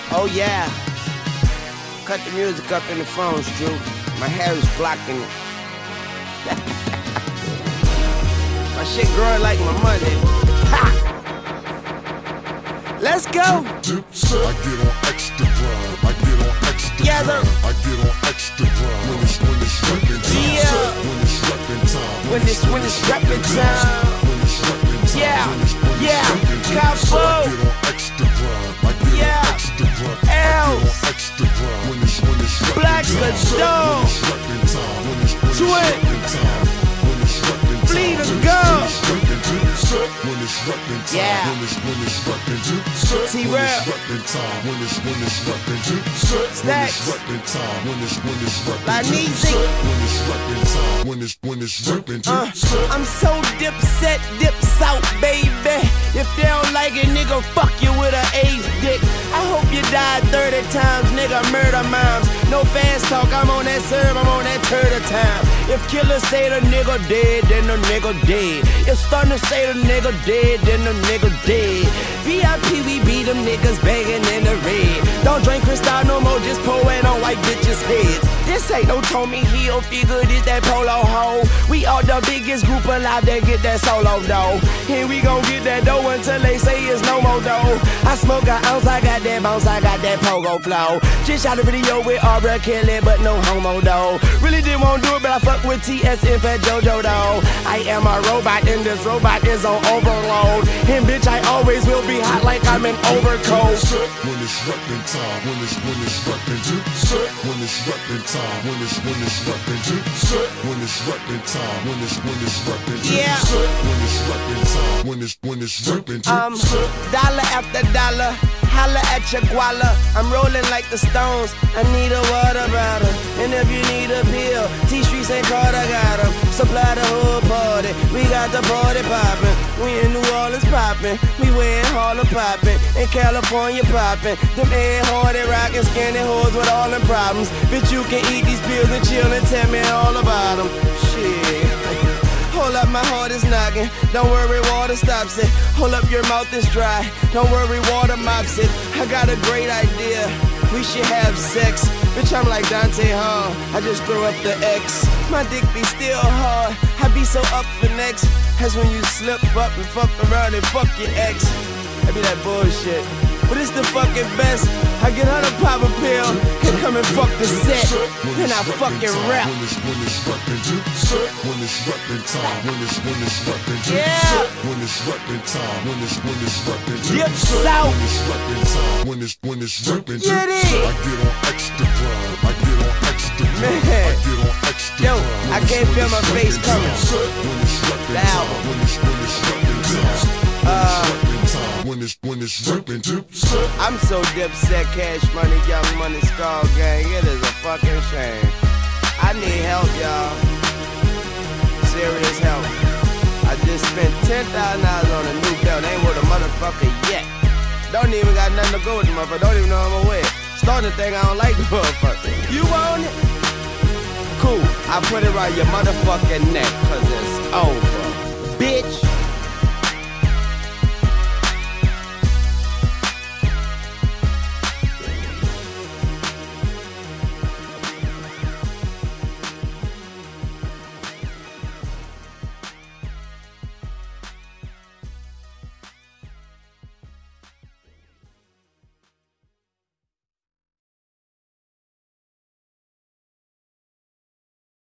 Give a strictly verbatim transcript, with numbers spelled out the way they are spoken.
Oh yeah. Cut the music up in the phones, Drew. My hair is blocking it. My shit growing like my money. Ha! Let's go. I get on extra drive. I get on extra yeah, drive. I get on extra drive. When it's when it's reppin' time. Yeah. When it's reppin' time. When it's when it's reppin' time. When it's reppin' time. Yeah. When it's when Yeah. it's reppin' time. Cabo. I get on extra drive. I get Yeah. on extra drive. I get on extra drive. When it's when it's reppin' Black time. the Dog. When it's reppin' time. When it's when it's Twit. reppin' time. When it's reppin' time. Bleed a When it's gun. when it's reppin' time. When it's reppin' time. Yeah. When it's when it's reppin' time. T-Rap. When it's reppin' time. When it's when it's reppin' time. When Stacks. it's reppin' time. When it's when it's reppin' La time. Neezy. When it's reppin' time. When it's when it's reppin' time. Uh, I'm so dipset, dips out, baby. If they don't like it, nigga, fuck you with an ace dick. I hope you die thirty times, nigga, murder moms. No fast talk, I'm on that serve, I'm on that turtle time. If killers say the nigga dead, then the nigga dead. If Stunner say the nigga dead, then the nigga dead. V I P, we beat them niggas banging in the red. Don't drink Cristal no more, just pouring on white bitches' heads. This ain't no Tommy Hill figure, this that polo hoe. We are the biggest group alive that get that solo dough. And we gon' get that dough until they say it's no more dough. I smoke an ounce, I got that bounce, I got that pogo flow. Just shot a video with Aubrey Kelly, but no homo though. Really didn't wanna do it, but I fuck with T S and Fat JoJo though. I am a robot and this robot is on overload. And bitch, I always will be hot like I'm an overcoat. When it's reppin' time. When it's when it's reppin' time. When it's reppin' time. When it's when it's reppin' time. When it's reppin' time. When it's when it's reppin' time. Yeah. When it's reppin' time. When it's when it's reppin' time. Um, dollar after dollar, holla at your guala. I'm rolling like the Stones, I need a water bottle. And if you need a pill, T-Streets and Carter got them. Supply the whole party, we got the party poppin'. We in New Orleans poppin', we wearin' Harlem poppin'. In California poppin', them head hardy rockin' skinny hoes with all them problems. Bitch, you can eat these pills and chill and tell me all about them. Shit. Hold up, my heart is knocking. Don't worry, water stops it. Hold up, your mouth is dry. Don't worry, water mops it. I got a great idea. We should have sex. Bitch, I'm like Dante Hall. I just throw up the X. My dick be still hard. I be so up for next. That's when you slip up and fuck around and fuck your ex. That be that bullshit. But it's the fucking best. I get her to pop a pill and come and fuck the set. Then I fucking rap. When it's when it's reppin' time. When it's reppin' time. When it's when it's reppin' time. Yeah. When it's reppin' time. When it's when it's reppin' time. Dip south. When it's reppin' time. When it's when it's reppin' time. Get it. I get on extra drive. I get on extra drive. Man. I get on extra Yo, drive. I can't feel my face coming. When it's reppin' Loud. time. When it's when it's reppin' time. Uh, When it's when it's reppin' time. I'm so dipset, cash money, young money, skull gang. It is a fucking shame. I need help, y'all. Serious help. I just spent ten thousand dollars on a new belt. Ain't with a motherfucker yet. Don't even got nothing to go with the motherfucker. Don't even know I'm aware. Starting to think I don't like the motherfucker. You want it? Cool. I put it around your motherfucking neck, cause it's over. Bitch.